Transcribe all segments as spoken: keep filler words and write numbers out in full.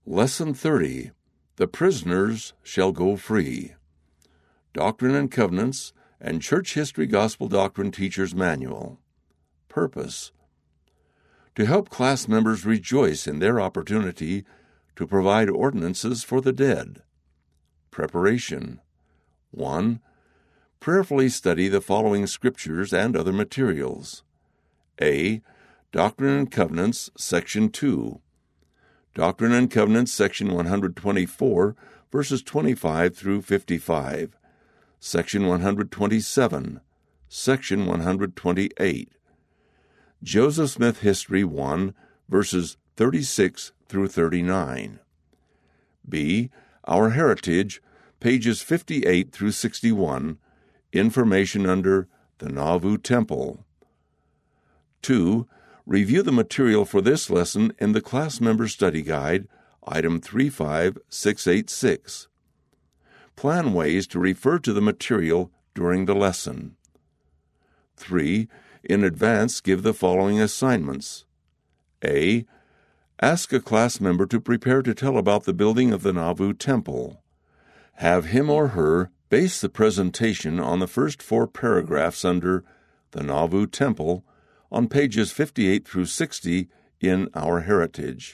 Lesson thirty. The prisoners shall go free. Doctrine and Covenants and Church History Gospel Doctrine Teacher's Manual. Purpose: to help class members rejoice in their opportunity to provide ordinances for the dead. Preparation: one. Prayerfully study the following scriptures and other materials. A. Doctrine and Covenants, Section two. Doctrine and Covenants, Section one hundred twenty-four, verses twenty-five through fifty-five. Section one hundred twenty-seven. Section one hundred twenty-eight. Joseph Smith History one, verses thirty-six through thirty-nine. B. Our Heritage, pages fifty-eight through sixty-one, information under the Nauvoo Temple. two. Review the material for this lesson in the Class Member Study Guide, item three five six eight six. Plan ways to refer to the material during the lesson. three. In advance, give the following assignments. A. Ask a class member to prepare to tell about the building of the Nauvoo Temple. Have him or her base the presentation on the first four paragraphs under the Nauvoo Temple on pages fifty-eight through sixty in Our Heritage.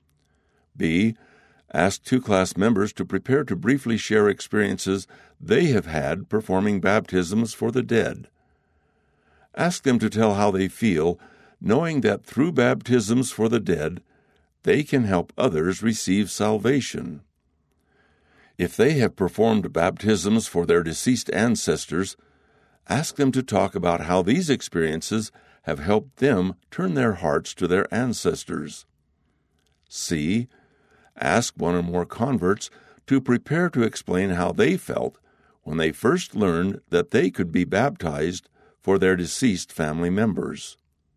B. Ask two class members to prepare to briefly share experiences they have had performing baptisms for the dead. Ask them to tell how they feel, knowing that through baptisms for the dead, they can help others receive salvation. If they have performed baptisms for their deceased ancestors, ask them to talk about how these experiences have helped them turn their hearts to their ancestors. C. Ask one or more converts to prepare to explain how they felt when they first learned that they could be baptized for their deceased family members.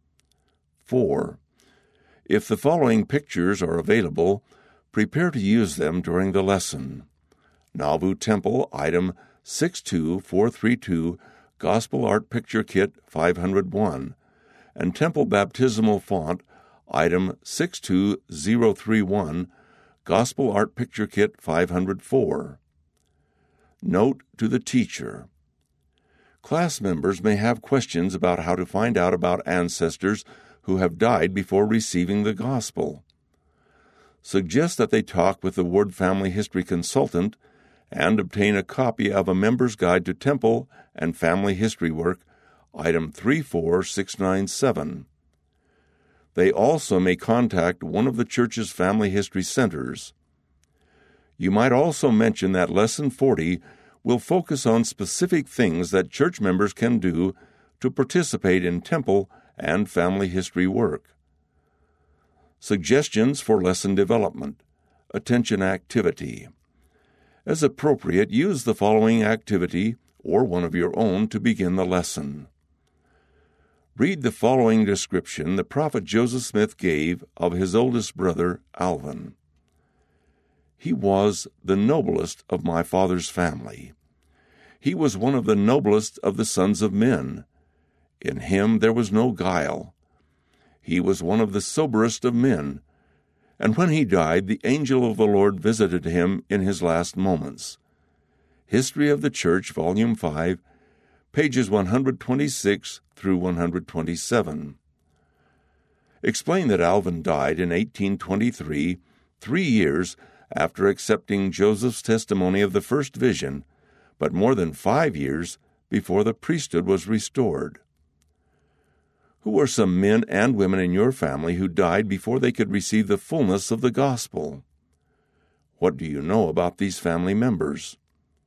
four. If the following pictures are available, prepare to use them during the lesson. Nauvoo Temple, item six two four three two, Gospel Art Picture Kit five oh one, and Temple Baptismal Font, item six two zero three one, Gospel Art Picture Kit five oh four. Note to the teacher: class members may have questions about how to find out about ancestors who have died before receiving the gospel. Suggest that they talk with the Ward Family History Consultant and obtain a copy of a Member's Guide to Temple and Family History Work, item three four six nine seven. They also may contact one of the church's family history centers. You might also mention that Lesson forty will focus on specific things that church members can do to participate in temple and family history work. Suggestions for lesson development. Attention activity. As appropriate, use the following activity or one of your own to begin the lesson. Read the following description the prophet Joseph Smith gave of his oldest brother, Alvin. He was the noblest of my father's family. He was one of the noblest of the sons of men. In him there was no guile. He was one of the soberest of men. And when he died, the angel of the Lord visited him in his last moments. History of the Church, Volume five, pages one hundred twenty-six through one hundred twenty-seven. Explain that Alvin died in eighteen twenty-three, three years after accepting Joseph's testimony of the first vision, but more than five years before the priesthood was restored. Who are some men and women in your family who died before they could receive the fullness of the gospel? What do you know about these family members?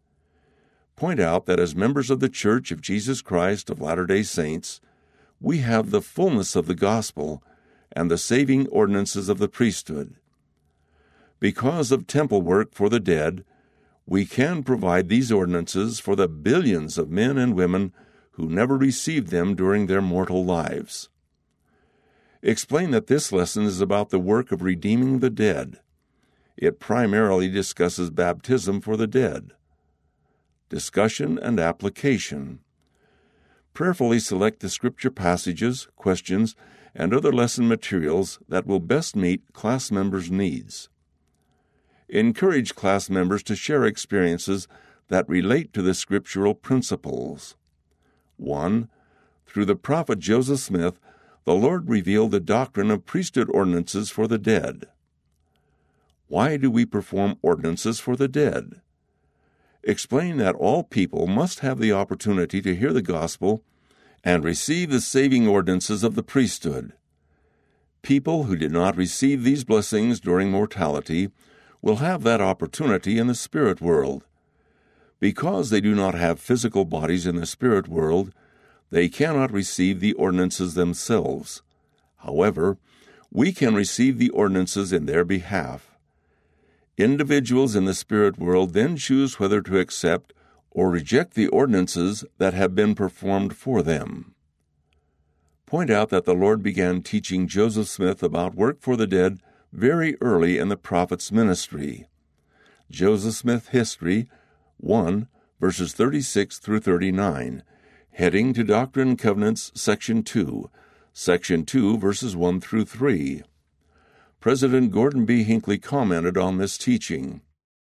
Point out that as members of the Church of Jesus Christ of Latter-day Saints, we have the fullness of the gospel and the saving ordinances of the priesthood. Because of temple work for the dead, we can provide these ordinances for the billions of men and women who never received them during their mortal lives. Explain that this lesson is about the work of redeeming the dead. It primarily discusses baptism for the dead. Discussion and application. Prayerfully select the scripture passages, questions, and other lesson materials that will best meet class members' needs. encourage class members to share experiences that relate to the scriptural principles. one. Through the prophet Joseph Smith, the Lord revealed the doctrine of priesthood ordinances for the dead. Why do we perform ordinances for the dead? Explain that all people must have the opportunity to hear the gospel and receive the saving ordinances of the priesthood. People who did not receive these blessings during mortality will have that opportunity in the spirit world. Because they do not have physical bodies in the spirit world, they cannot receive the ordinances themselves. However, we can receive the ordinances in their behalf. Individuals in the spirit world then choose whether to accept or reject the ordinances that have been performed for them. Point out that the Lord began teaching Joseph Smith about work for the dead very early in the prophet's ministry. Joseph Smith History, one, verses thirty-six through thirty-nine, heading to Doctrine and Covenants, Section two, Section two, verses one through three. President Gordon B. Hinckley commented on this teaching.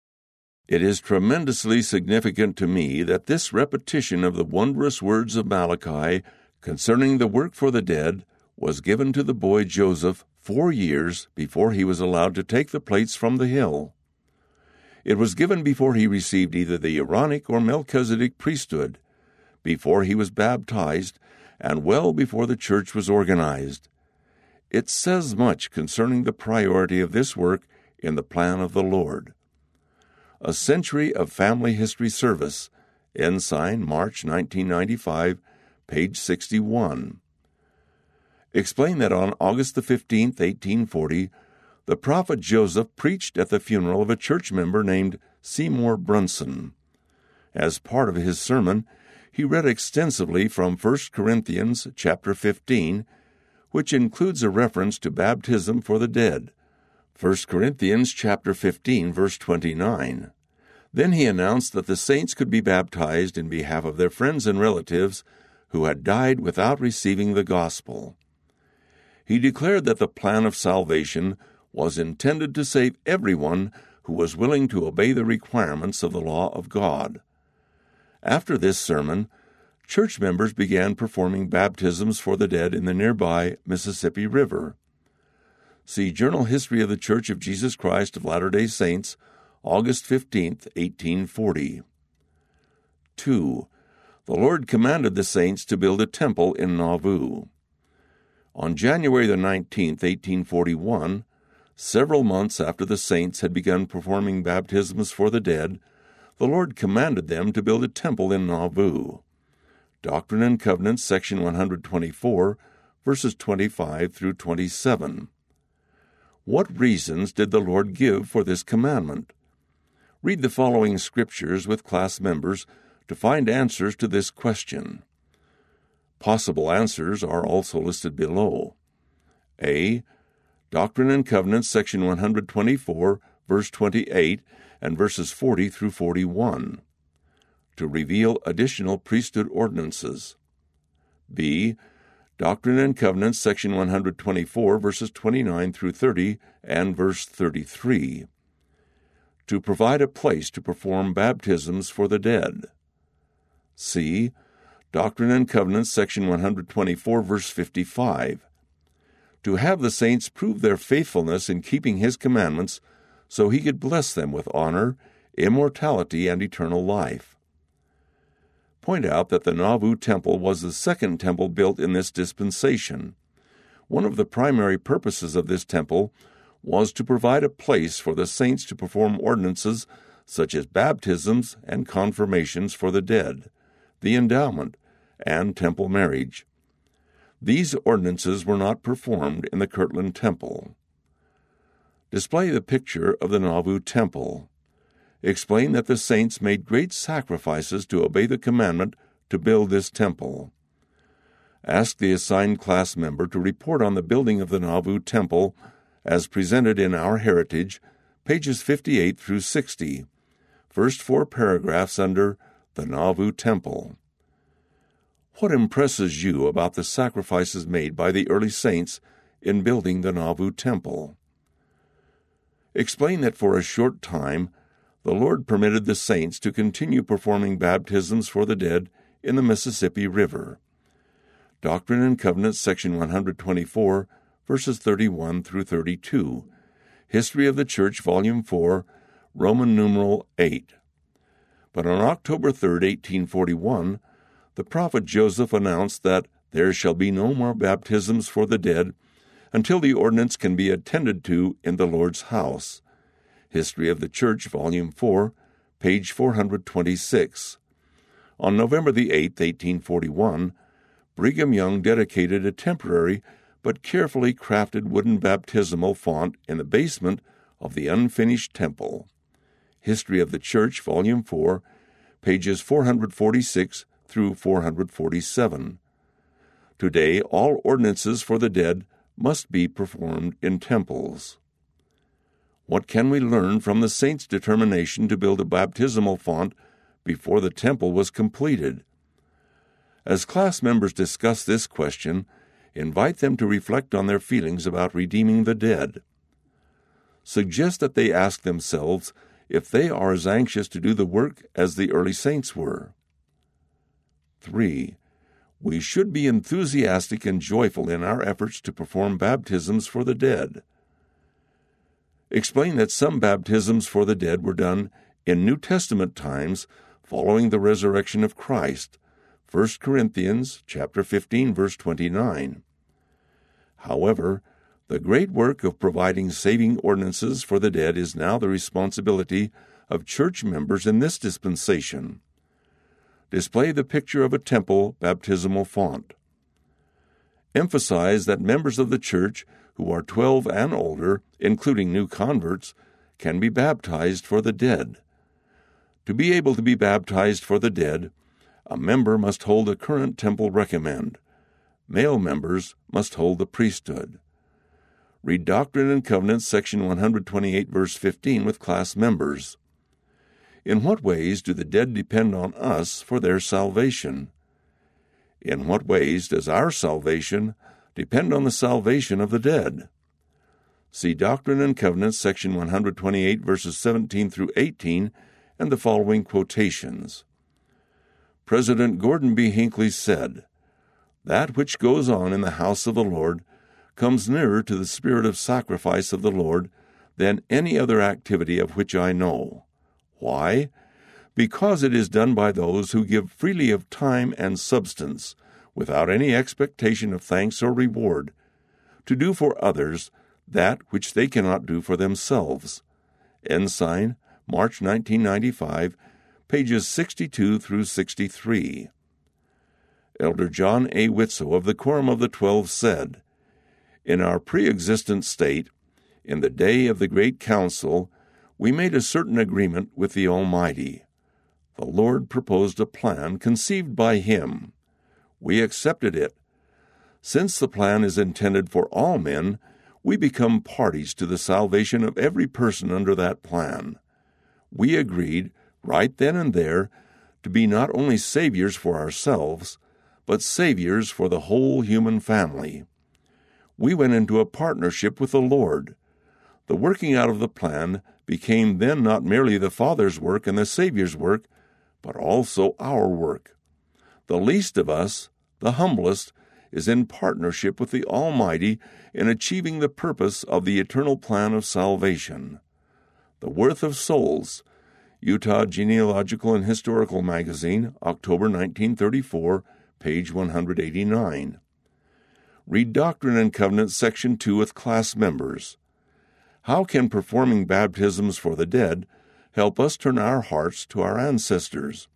It is tremendously significant to me that this repetition of the wondrous words of Malachi concerning the work for the dead was given to the boy Joseph four years before he was allowed to take the plates from the hill. It was given before he received either the Aaronic or Melchizedek priesthood, before he was baptized, and well before the church was organized. It says much concerning the priority of this work in the plan of the Lord. A Century of Family History Service, Ensign, March nineteen ninety-five, page sixty-one. Explain that on August the fifteenth, eighteen forty, the prophet Joseph preached at the funeral of a church member named Seymour Brunson. As part of his sermon, he read extensively from First Corinthians chapter fifteen, which includes a reference to baptism for the dead. First Corinthians chapter fifteen, verse twenty-nine. Then he announced that the saints could be baptized in behalf of their friends and relatives who had died without receiving the gospel. He declared that the plan of salvation was intended to save everyone who was willing to obey the requirements of the law of God. After this sermon, church members began performing baptisms for the dead in the nearby Mississippi River. See Journal History of the Church of Jesus Christ of Latter-day Saints, August fifteenth, eighteen forty. two. The Lord commanded the saints to build a temple in Nauvoo. On January the nineteenth, eighteen forty-one, several months after the saints had begun performing baptisms for the dead, the Lord commanded them to build a temple in Nauvoo. Doctrine and Covenants, section one hundred twenty-four, verses twenty-five through twenty-seven. What reasons did the Lord give for this commandment? Read the following scriptures with class members to find answers to this question. Possible answers are also listed below. A. Doctrine and Covenants, section one hundred twenty-four, verse twenty-eight, and verses forty through forty-one. To reveal additional priesthood ordinances. B. Doctrine and Covenants, section one hundred twenty-four, verses twenty-nine through thirty, and verse thirty-three. To provide a place to perform baptisms for the dead. C. Doctrine and Covenants, section one hundred twenty-four, verse fifty-five. To have the saints prove their faithfulness in keeping his commandments so he could bless them with honor, immortality, and eternal life. Point out that the Nauvoo Temple was the second temple built in this dispensation. One of the primary purposes of this temple was to provide a place for the saints to perform ordinances such as baptisms and confirmations for the dead, the endowment, and temple marriage. These ordinances were not performed in the Kirtland Temple. Display the picture of the Nauvoo Temple. Explain that the saints made great sacrifices to obey the commandment to build this temple. Ask the assigned class member to report on the building of the Nauvoo Temple as presented in Our Heritage, pages fifty-eight through sixty, first four paragraphs under the Nauvoo Temple. What impresses you about the sacrifices made by the early saints in building the Nauvoo Temple? Explain that for a short time the Lord permitted the saints to continue performing baptisms for the dead in the Mississippi River. Doctrine and Covenants, section one hundred twenty-four, verses thirty-one through thirty-two. History of the Church, volume four, Roman numeral eight. But on October third, eighteen forty-one, the prophet Joseph announced that there shall be no more baptisms for the dead until the ordinance can be attended to in the Lord's house. History of the Church, volume four, page four hundred twenty-six. On November the eighth, eighteen forty-one, Brigham Young dedicated a temporary but carefully crafted wooden baptismal font in the basement of the unfinished temple. History of the Church, volume four, pages four hundred forty-six through four hundred forty-seven. Today, all ordinances for the dead must be performed in temples. What can we learn from the saints' determination to build a baptismal font before the temple was completed? As class members discuss this question, invite them to reflect on their feelings about redeeming the dead. Suggest that they ask themselves if they are as anxious to do the work as the early saints were. three. We should be enthusiastic and joyful in our efforts to perform baptisms for the dead. Explain that some baptisms for the dead were done in New Testament times following the resurrection of Christ, First Corinthians chapter fifteen, verse twenty-nine. However, the great work of providing saving ordinances for the dead is now the responsibility of church members in this dispensation. Display the picture of a temple baptismal font. Emphasize that members of the church who are twelve and older, including new converts, can be baptized for the dead. To be able to be baptized for the dead, a member must hold a current temple recommend. Male members must hold the priesthood. Read Doctrine and Covenants, section one hundred twenty-eight, verse fifteen, with class members. In what ways do the dead depend on us for their salvation? In what ways does our salvation depend on the salvation of the dead? See Doctrine and Covenants, section one hundred twenty-eight, verses seventeen through eighteen, and the following quotations. President Gordon B. Hinckley said, "That which goes on in the house of the Lord comes nearer to the spirit of sacrifice of the Lord than any other activity of which I know. Why? Because it is done by those who give freely of time and substance, without any expectation of thanks or reward, to do for others that which they cannot do for themselves." Ensign, March nineteen ninety-five, pages sixty-two through sixty-three. Elder John A. Witso of the Quorum of the Twelve said, "In our pre-existent state, in the day of the Great Council, we made a certain agreement with the Almighty. The Lord proposed a plan conceived by Him. We accepted it. Since the plan is intended for all men, we become parties to the salvation of every person under that plan. We agreed, right then and there, to be not only saviors for ourselves, but saviors for the whole human family. We went into a partnership with the Lord. The working out of the plan became then not merely the Father's work and the Savior's work, but also our work. The least of us, the humblest, is in partnership with the Almighty in achieving the purpose of the eternal plan of salvation. The Worth of Souls, Utah Genealogical and Historical Magazine, October nineteen thirty-four, page one hundred eighty-nine. Read Doctrine and Covenants, section two, with class members. How can performing baptisms for the dead help us turn our hearts to our ancestors?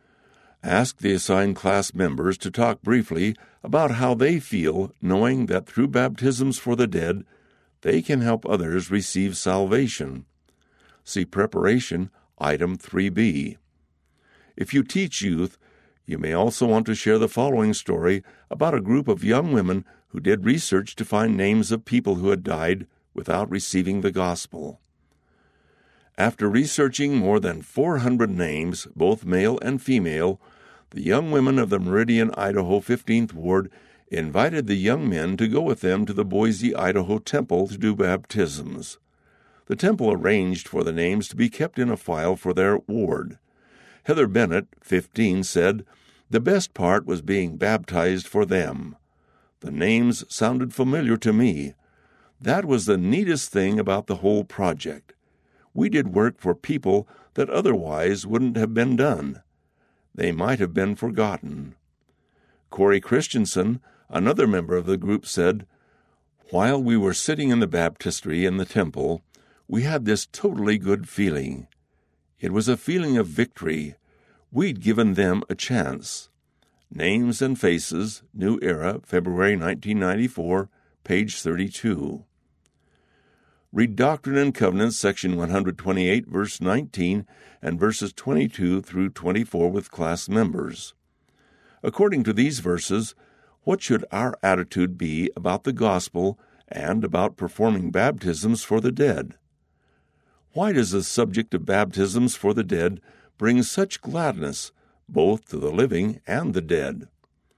Ask the assigned class members to talk briefly about how they feel knowing that through baptisms for the dead, they can help others receive salvation. See Preparation, item three B. If you teach youth, you may also want to share the following story about a group of young women who did research to find names of people who had died without receiving the gospel. After researching more than four hundred names, both male and female, the young women of the Meridian, Idaho fifteenth Ward invited the young men to go with them to the Boise, Idaho temple to do baptisms. The temple arranged for the names to be kept in a file for their ward. Heather Bennett, fifteen, said, "The best part was being baptized for them. The names sounded familiar to me. That was the neatest thing about the whole project. We did work for people that otherwise wouldn't have been done. They might have been forgotten." Corey Christensen, another member of the group, said, "While we were sitting in the baptistry in the temple, we had this totally good feeling. It was a feeling of victory. We'd given them a chance." Names and Faces, New Era, February nineteen ninety-four, page thirty-two. Read Doctrine and Covenants, section one twenty-eight, verse nineteen, and verses twenty-two through twenty-four with class members. According to these verses, what should our attitude be about the gospel and about performing baptisms for the dead? Why does the subject of baptisms for the dead bring such gladness both to the living and the dead?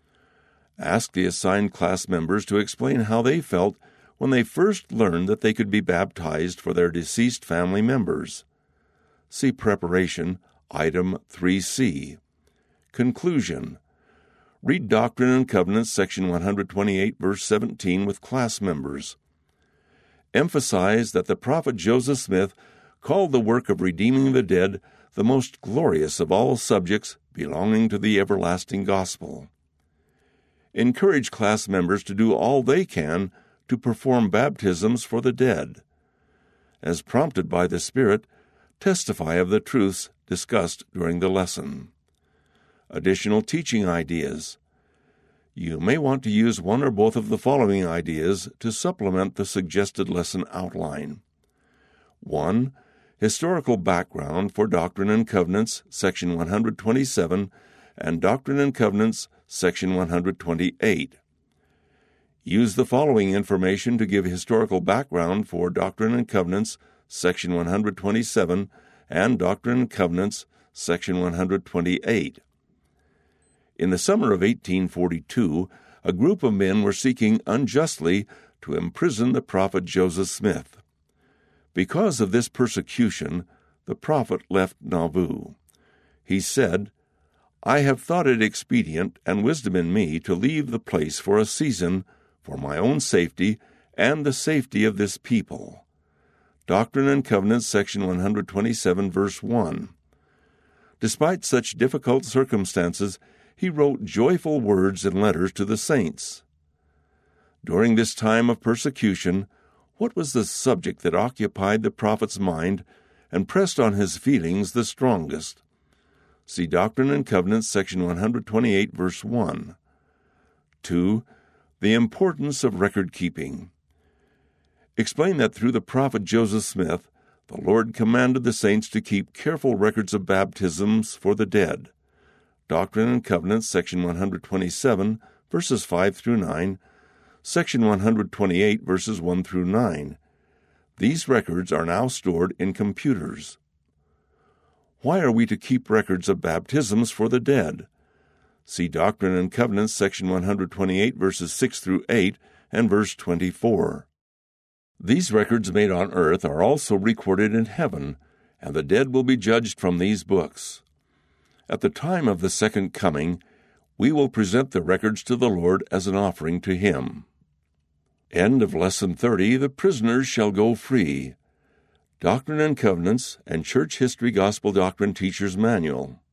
Ask the assigned class members to explain how they felt when they first learned that they could be baptized for their deceased family members. See Preparation, Item three C. Conclusion. Read Doctrine and Covenants, section one twenty-eight, verse seventeen, with class members. Emphasize that the prophet Joseph Smith called the work of redeeming the dead the most glorious of all subjects belonging to the everlasting gospel. Encourage class members to do all they can to perform baptisms for the dead. As prompted by the Spirit, testify of the truths discussed during the lesson. Additional teaching ideas. You may want to use one or both of the following ideas to supplement the suggested lesson outline. one. Historical background for Doctrine and Covenants, section one twenty-seven, and Doctrine and Covenants, section one twenty-eight. Use the following information to give historical background for Doctrine and Covenants, section one twenty-seven, and Doctrine and Covenants, section one twenty-eight. In the summer of eighteen forty-two, a group of men were seeking unjustly to imprison the prophet Joseph Smith. Because of this persecution, the prophet left Nauvoo. He said, "I have thought it expedient and wisdom in me to leave the place for a season for my own safety and the safety of this people." Doctrine and Covenants, section one twenty-seven, verse one. Despite such difficult circumstances, he wrote joyful words and letters to the saints. During this time of persecution, what was the subject that occupied the prophet's mind and pressed on his feelings the strongest? See Doctrine and Covenants, section one twenty-eight, verse one. two. The importance of record-keeping. Explain that through the prophet Joseph Smith, the Lord commanded the saints to keep careful records of baptisms for the dead. Doctrine and Covenants, section one twenty-seven, verses five through nine, section one twenty-eight, verses one through nine. These records are now stored in computers. Why are we to keep records of baptisms for the dead? See Doctrine and Covenants, section one twenty-eight, verses six through eight, and verse twenty-four. These records made on earth are also recorded in heaven, and the dead will be judged from these books. At the time of the second coming, we will present the records to the Lord as an offering to Him. End of Lesson thirty, The Prisoners Shall Go Free. Doctrine and Covenants and Church History Gospel Doctrine Teacher's Manual.